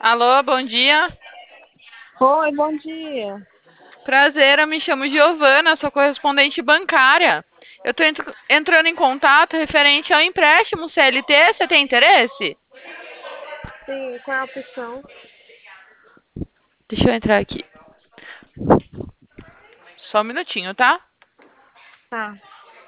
Alô, bom dia. Oi, bom dia. Prazer, eu me chamo Giovana, sou correspondente bancária. Eu estou entrando em contato referente ao empréstimo CLT. Você tem interesse? Sim, qual é a opção? Deixa eu entrar aqui. Só um minutinho, tá? Tá.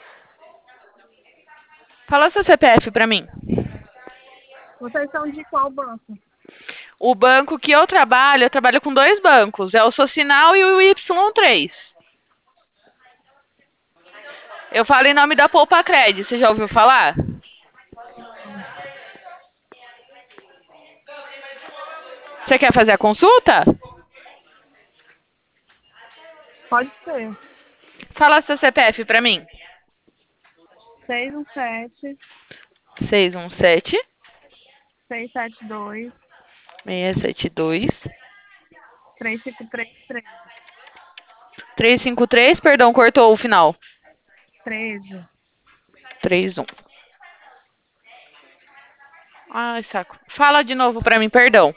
Fala seu CPF pra mim. Vocês são de qual banco? O banco que eu trabalho com dois bancos. É o Socinal e o Y3. Eu falo em nome da Poupa Cred. Você já ouviu falar? Você quer fazer a consulta? Pode ser. Fala seu CPF pra mim. 617 617 672 672 3533 353, perdão, cortou o final. 13. 31. Ai, saco. Fala de novo pra mim, perdão.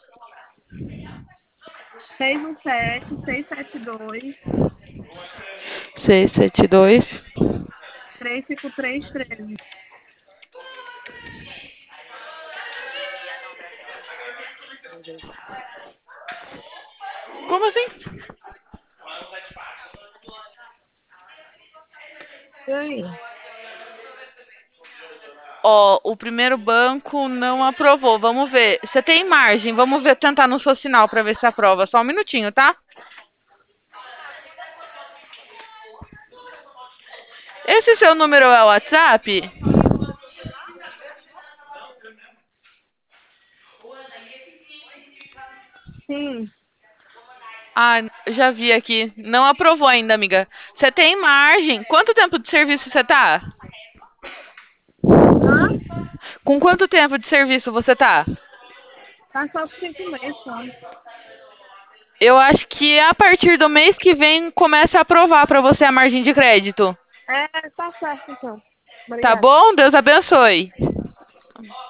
617 672 672. 3533. Como assim? E aí? Ó, o primeiro banco não aprovou. Vamos ver. Você tem margem? Vamos ver, tentar no seu sinal pra ver se aprova. Só um minutinho, tá? Esse seu número é o WhatsApp? Sim. Ah, já vi aqui. Não aprovou ainda, amiga. Você tem margem? Quanto tempo de serviço você tá? Hã? Com quanto tempo de serviço você tá? Tá só por 5 meses, só. Eu acho que a partir do mês que vem começa a aprovar pra você a margem de crédito. É, tá certo então. Tá Obrigada. bom? Deus abençoe.